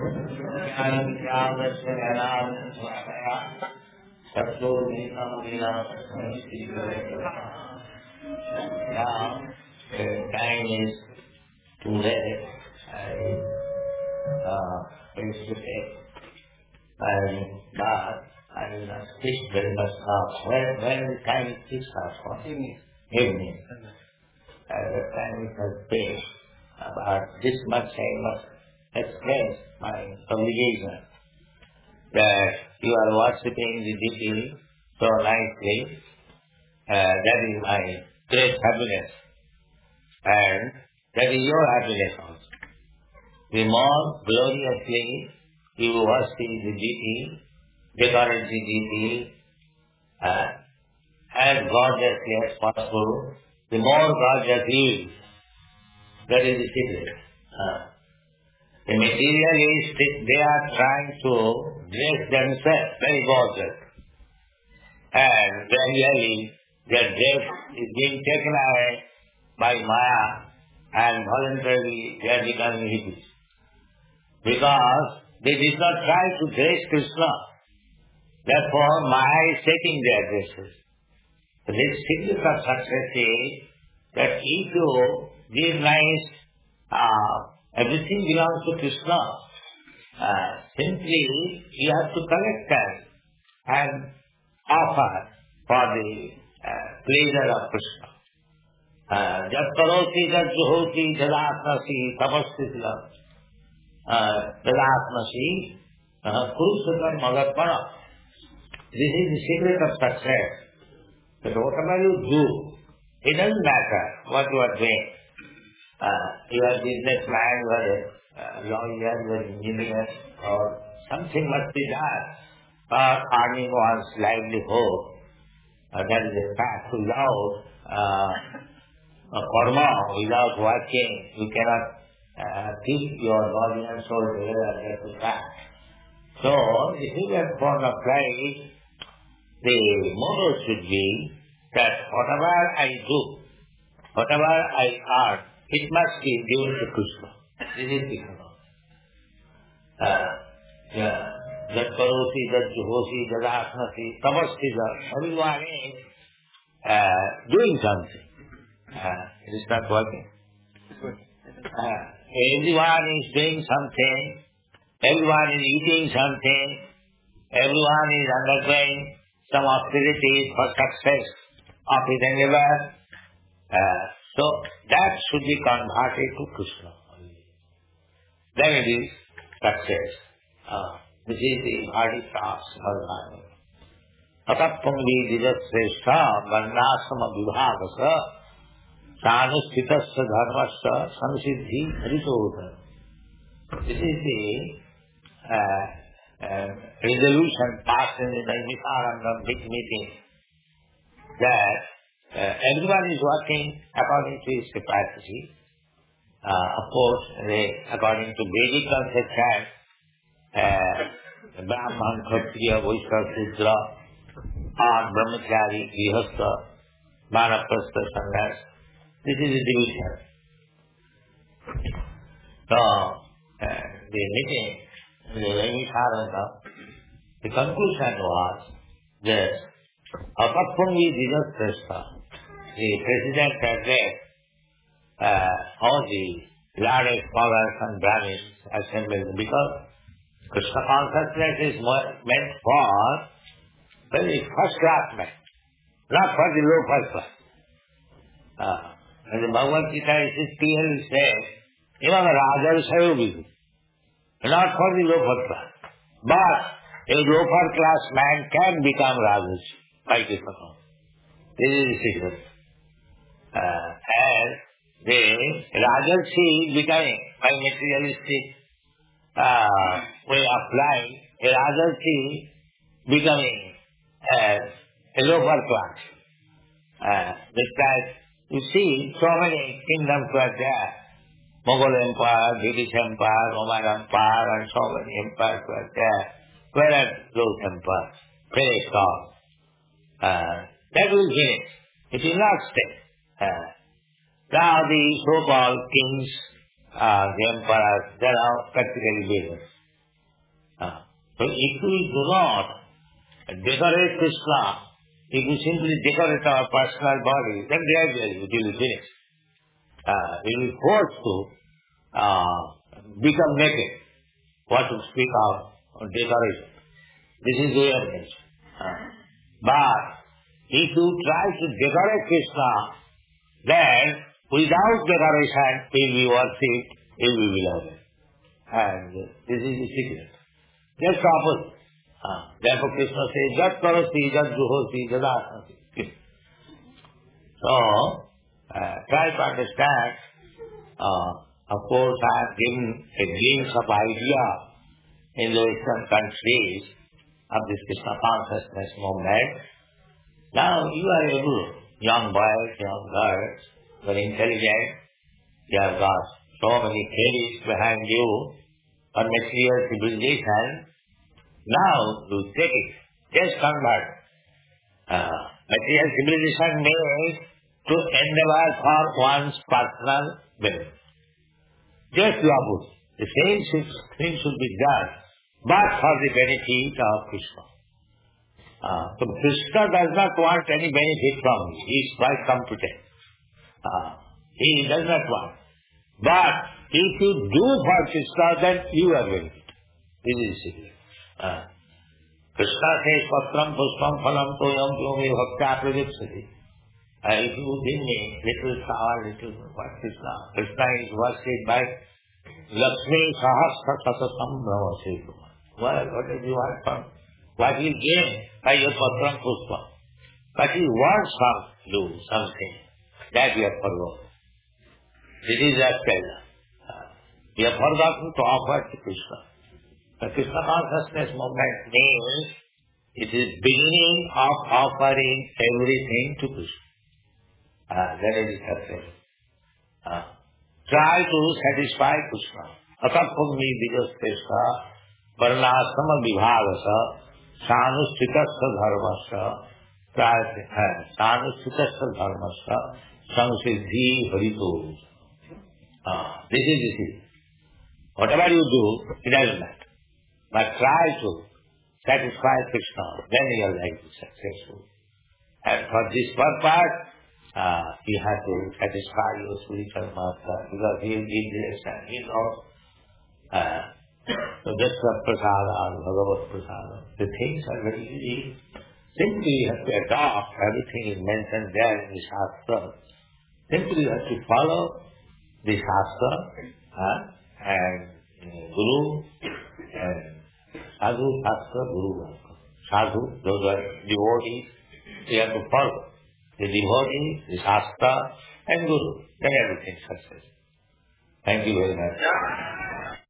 Now, time is too late. I face to face. But I will not speak very much now. When the time is fixed for evening. The time is has passed. About this much I must express my obligation that you are worshipping the deity so nicely. That is my great happiness. And that is your happiness also. The more gloriously you worship the deity, decorate the deity, as gorgeously as possible, the more gorgeous he is. That is the secret. The materialists, they are trying to dress themselves very gorgeous. And gradually, their dress is being taken away by Maya, and voluntarily they are becoming hippies. Because they did not try to dress Krishna. Therefore, Maya is taking their dresses. So this secret of success is that if you give nice, everything belongs to Krishna. Simply, you have to collect them and offer for the pleasure of Krishna. Jat karoti jat juhoti jadatmasi tapasthitila jadatmasi kurusakam magatpana. This is the secret of success. That whatever you do, it doesn't matter what you are doing. You are a businessman, you are a lawyer, you are an engineer, or something must be done for earning one's livelihood. That is a fact. Without karma, without working, you cannot keep your body and soul together. That is a fact. So, the secret form of life, the motto should be that whatever I do, whatever I earn, it must be given to Krishna. This is the Krishna. Jat karoti, jat juhosi, jat asnasi, tapasthita. Everyone is doing something. It is not working. Everyone is doing something. Everyone is eating something. Everyone is undergoing some austerity for success of his endeavor. So that should be converted to Krishna. Then it is success. This is the hardy task of Bhagavad. Atappungi dijasresha varnasama vibhagasa sanustitasya dharmasya samsiddhi haritodha. This is the resolution passed in the Naimisaranga big meeting that everyone is working according to his capacity. Of course, according to Vedic conception, Brahman, Kshatriya, Vaishya, Shudra, or Brahmachari, Grihastha, Vanaprastha, Sannyas. This is the division. So, the meeting, the Naimisaranga, the conclusion was that Apappungi Dijasreshta, the president addressed all the learned scholars and Brahmins assembled, because Krishna consciousness is meant for very first class men, not for the low first class. And the Bhagavad Gita is clearly says, even the Rajas have been, not for the low first class. But a low first class man can become Rajas by Krishna consciousness. This is the secret. And the Rajarsi becoming, by materialistic way of life, a Rajarsi becoming a lower class. Because you see, so many kingdoms were there. Mughal Empire, British Empire, Roman Empire, and so many empires were there. Where are those empires? Very strong. That will finish. It will not stay. Now the so-called kings, the emperors, they are now practically beggars. So if we do not decorate Krishna, if we simply decorate our personal body, then gradually it will finish. We will be forced to become naked. What to speak of decoration. This is way of nature. But if you try to decorate Krishna, then without decoration he will be worshipped, he will be beloved. And this is the secret. Just opposite. Therefore Krishna says, Jat karasi, jat juhosi, jadasati. So, try to understand. Of course, I have given a glimpse of idea in the Western countries of this Krishna consciousness movement. Now you are able, young boys, young girls, very intelligent, you have got so many theories behind you on material civilization. Now you take it, just convert. Material civilization means to endeavor for one's personal benefit. Just the opposite. The same thing should be done, but for the benefit of Krishna. So Krishna does not want any benefit from you. He is quite competent. He does not want. But if you do for Krishna, then you are benefit. This is it. Krishna says, Patram puspam phalam toyam yomi bhakta pradipsati. If you give me little flower, little what Krishna is worshipped by Lakshmi Sahasra Satasam Brahma. What do you want from? What you gain by your Patram Pushpa? But you want from you something that you have forgotten. This is that Kela. You have forgotten to offer to Krishna. The Krishna consciousness movement means it is beginning of offering everything to Krishna. That is happening. Try to satisfy Krishna. Atapammi vijaspesha varnasama vibhagasa sanustitasya dharmasya sanustitasya dharmasya samsiddhi harito. This is the thing. Whatever you do, it doesn't matter. But try to satisfy Krishna, then your life is successful. And for this purpose, you have to satisfy your spiritual master, because he will give direction. He knows. So that's the prasada, Bhagavad prasada. The things are very easy. Simply you have to adopt everything is mentioned there in the Shastra. Simply you have to follow the Shastra and Guru and Sadhu, Shastra, Guru. Sadhu, those are devotees. You have to follow the devotee, the Shastra and Guru. Then everything is success. Thank you very much.